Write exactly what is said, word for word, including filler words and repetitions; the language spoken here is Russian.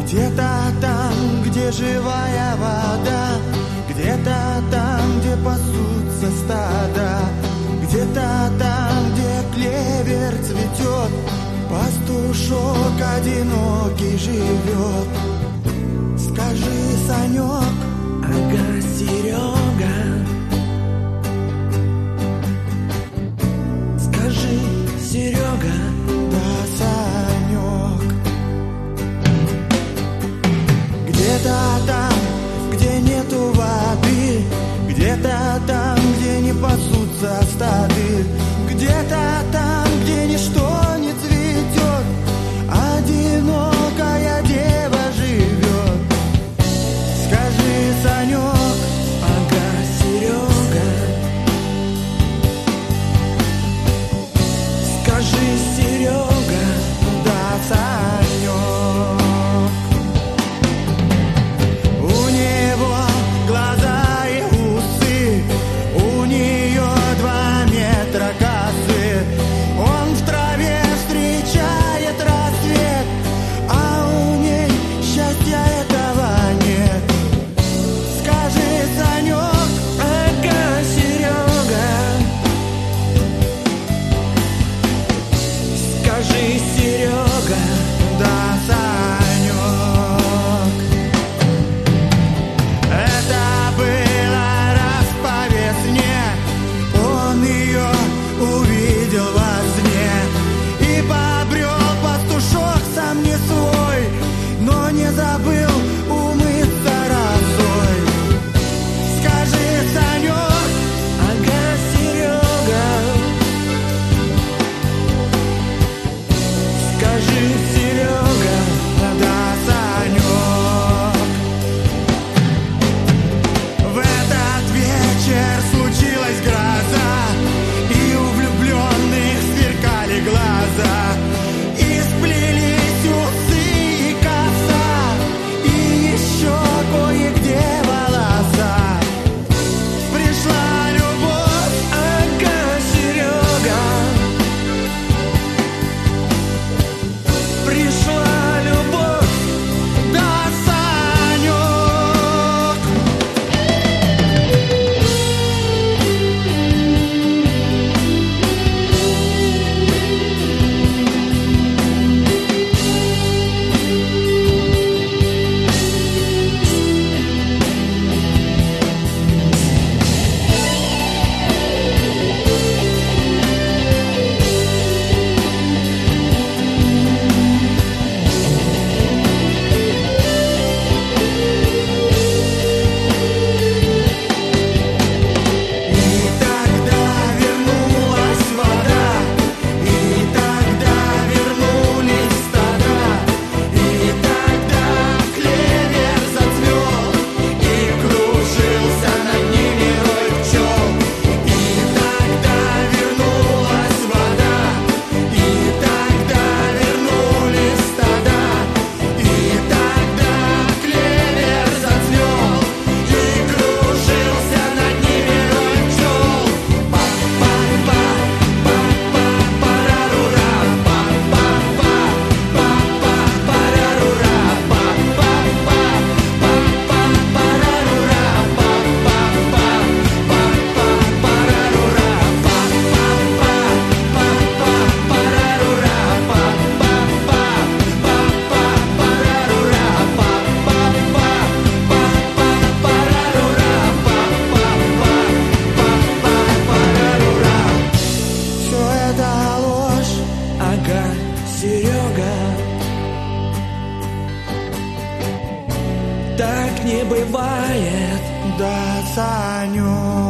Где-то там, где живая вода, где-то там, где пасутся стада, где-то там, где клевер цветет, пастушок одинокий живет. Скажи, Санек, ага, Серега, скажи, Серега, да, Санек. Где-то там, где нету воды, где-то там, где не пасутся стады, где-то там, где ничто не цветет, одинокая дева живет. Скажи, Санек, ага, Серега, скажи, Серега, да, Санек. У него глаза и усы, у нее два метра косы. Он в траве встречает рассвет, а у ней счастья этого нет. Скажи, Санек, ага, Серега, скажи, Серега, да, Санек. Это было раз по весне, он ее увидел во сне. И побрел пастушок сам не свой, но не забыл умыться росой. Скажи, Санек, ага, Серега, скажи, Серега, да, Санек. В этот вечер случилась гроза, и у влюбленных сверкали глаза, и сплелись усы и коса, и еще кое-где волоса. Пришла любовь, ага, Серега, пришла любовь, да, Санек. И тогда вернулась вода, и тогда вернулись стада, и тогда клевер зацвел, и кружился над ними рой пчел. И тогда вернулась вода, и тогда вернулись стада, и тогда клевер зацвел, и кружился над ними рой пчел. Па-па-па, па-па-парарура, па-па-па, па-па-парарура, па-па-па, па-па-парарура, па-па-па, па-па-парарура, все это ложь, ага, Серега, так не бывает. да, Санек.